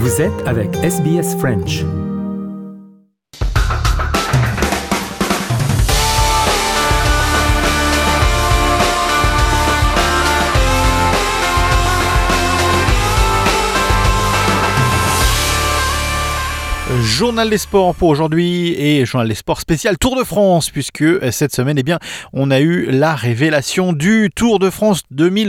Vous êtes avec SBS French. Journal des sports pour aujourd'hui et journal des sports spécial Tour de France, puisque cette semaine, on a eu la révélation du Tour de France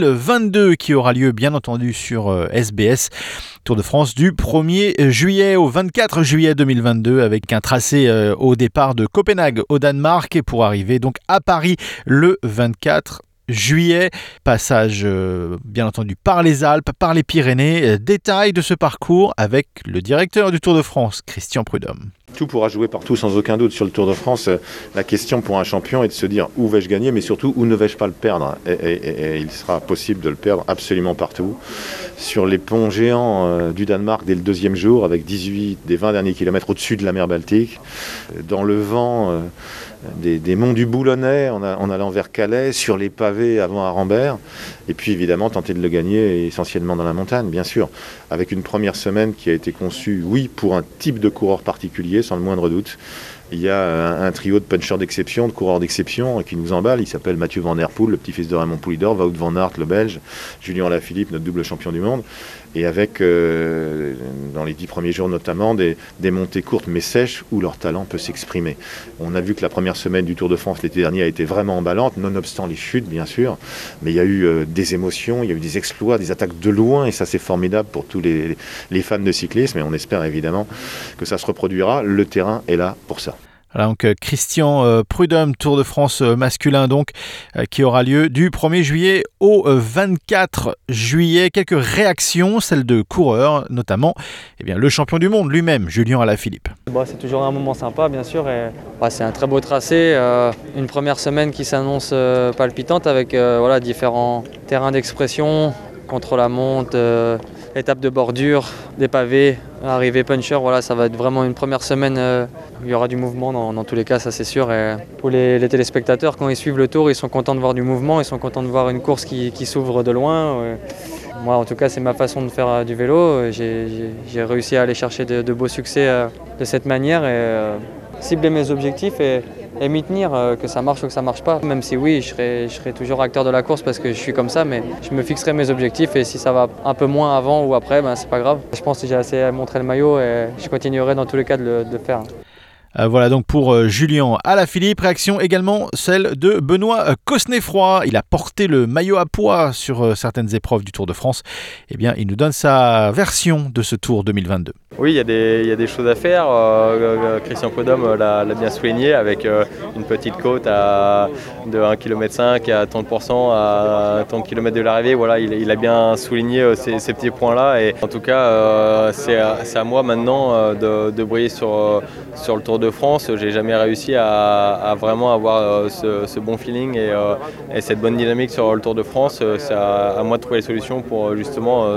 2022 qui aura lieu bien entendu sur SBS. Tour de France du 1er juillet au 24 juillet 2022 avec un tracé au départ de Copenhague au Danemark et pour arriver donc à Paris le 24 juillet, passage bien entendu par les Alpes, par les Pyrénées. Détail de ce parcours avec le directeur du Tour de France, Christian Prudhomme. Tout pourra jouer partout sans aucun doute sur le Tour de France. La question pour un champion est de se dire où vais-je gagner, mais surtout où ne vais-je pas le perdre. Et il sera possible de le perdre absolument partout. Sur les ponts géants du Danemark dès le deuxième jour, avec 18 des 20 derniers kilomètres au-dessus de la mer Baltique. Dans le vent des monts du Boulonnais en allant vers Calais, sur les pavés avant Arambert. Et puis évidemment tenter de le gagner essentiellement dans la montagne, bien sûr. Avec une première semaine qui a été conçue, oui, pour un type de coureur particulier, sans le moindre doute. Il y a un trio de punchers d'exception, de coureurs d'exception qui nous emballe. Il s'appelle Mathieu Van Der Poel, le petit-fils de Raymond Poulidor, Wout van Aert, le Belge, Julien Alaphilippe, notre double champion du monde. Et avec, dans les 10 premiers jours notamment, des montées courtes mais sèches où leur talent peut s'exprimer. On a vu que la première semaine du Tour de France l'été dernier a été vraiment emballante, nonobstant les chutes bien sûr. Mais il y a eu des émotions, il y a eu des exploits, des attaques de loin et ça c'est formidable pour tous les fans de cyclisme et on espère évidemment que ça se reproduira. Le terrain est là pour ça. Voilà donc Christian Prudhomme, Tour de France masculin donc, qui aura lieu du 1er juillet au 24 juillet. Quelques réactions, celles de coureurs, notamment le champion du monde lui-même, Julien Alaphilippe. C'est toujours un moment sympa bien sûr. Et, c'est un très beau tracé, une première semaine qui s'annonce palpitante avec différents terrains d'expression, contre-la-montre, étape de bordure, des pavés, arrivée puncher, ça va être vraiment une première semaine. Il y aura du mouvement dans tous les cas, ça c'est sûr. Et pour les téléspectateurs, quand ils suivent le Tour, ils sont contents de voir du mouvement, ils sont contents de voir une course qui s'ouvre de loin. Moi en tout cas, c'est ma façon de faire du vélo. J'ai réussi à aller chercher de beaux succès de cette manière et cibler mes objectifs et m'y tenir, que ça marche ou que ça marche pas. Même si oui, je serai toujours acteur de la course parce que je suis comme ça, mais je me fixerai mes objectifs et si ça va un peu moins avant ou après, c'est pas grave. Je pense que j'ai assez montré le maillot et je continuerai dans tous les cas de le faire. Voilà donc pour Julien Alaphilippe. Réaction également celle de Benoît Cosnefroy. Il a porté le maillot à pois sur certaines épreuves du Tour de France. Il nous donne sa version de ce Tour 2022. Oui, il y a des choses à faire. Christian Prudhomme l'a bien souligné avec une petite côte de 1,5 km à 30% à 30 km de l'arrivée. Voilà, il a bien souligné ces petits points-là. Et en tout cas, c'est à moi maintenant de briller sur le Tour de France. J'ai jamais réussi à vraiment avoir ce bon feeling et cette bonne dynamique sur le Tour de France. C'est à moi de trouver les solutions pour justement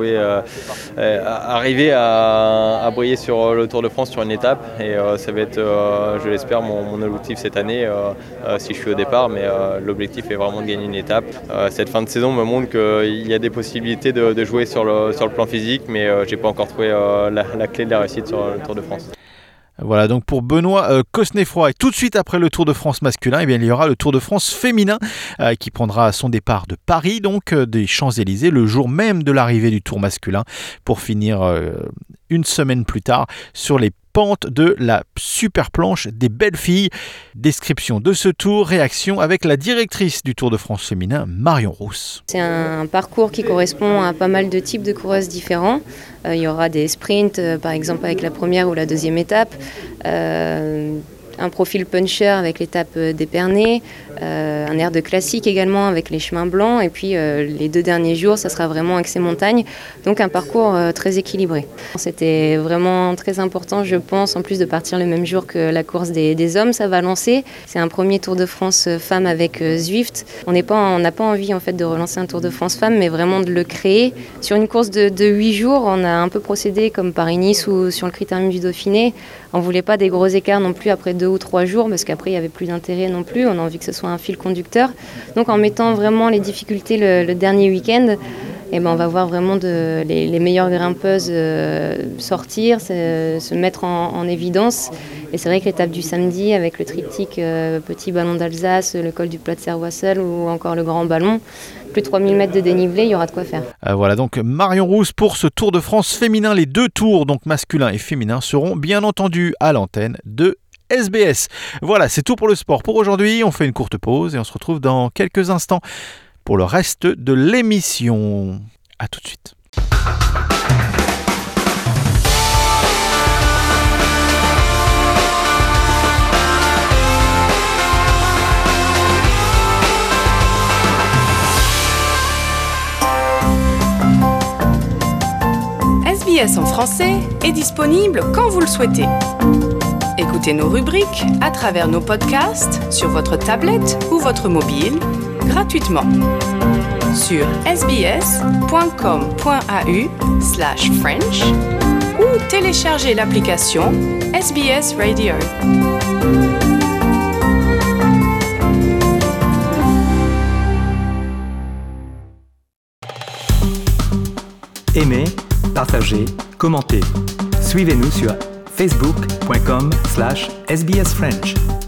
arriver à briller sur le Tour de France sur une étape et ça va être, je l'espère, mon objectif cette année si je suis au départ, mais l'objectif est vraiment de gagner une étape. Cette fin de saison me montre qu'il y a des possibilités de jouer sur le plan physique, mais j'ai pas encore trouvé la clé de la réussite sur le Tour de France. Voilà donc pour Benoît Cosnefroy. Et tout de suite après le Tour de France masculin, il y aura le Tour de France féminin qui prendra son départ de Paris, donc des Champs-Élysées, le jour même de l'arrivée du Tour masculin, pour finir une semaine plus tard sur les pentes de la super planche des belles filles. Description de ce tour, réaction avec la directrice du Tour de France féminin, Marion Rousse. C'est un parcours qui correspond à pas mal de types de coureuses différents. Il y aura des sprints, par exemple avec la première ou la deuxième étape, un profil puncher avec l'étape d'Épernay, un air de classique également avec les chemins blancs et puis les 2 derniers jours ça sera vraiment accès montagne, donc un parcours très équilibré. C'était vraiment très important, je pense, en plus de partir le même jour que la course des hommes, ça va lancer. C'est un premier Tour de France femmes avec Zwift. On n'a pas envie en fait de relancer un Tour de France femmes, mais vraiment de le créer. Sur une course de 8 jours, on a un peu procédé comme Paris-Nice ou sur le Critérium du Dauphiné. On ne voulait pas des gros écarts non plus après 2 ou 3 jours parce qu'après il n'y avait plus d'intérêt non plus. On a envie que ce soit un fil conducteur. Donc en mettant vraiment les difficultés le dernier week-end, Et on va voir vraiment les meilleures grimpeuses sortir, se mettre en évidence. Et c'est vrai que l'étape du samedi, avec le triptyque Petit Ballon d'Alsace, le col du Platzer-Wassel ou encore le Grand Ballon, plus de 3000 mètres de dénivelé, il y aura de quoi faire. Voilà donc Marion Rousse pour ce Tour de France féminin. Les 2 tours, donc masculin et féminin, seront bien entendu à l'antenne de SBS. Voilà, c'est tout pour le sport pour aujourd'hui. On fait une courte pause et on se retrouve dans quelques instants pour le reste de l'émission. À tout de suite. SBS en français est disponible quand vous le souhaitez. Écoutez nos rubriques à travers nos podcasts sur votre tablette ou votre mobile gratuitement sur sbs.com.au/French ou téléchargez l'application SBS Radio. Aimez, partagez, commentez. Suivez-nous sur facebook.com/sbsfrench.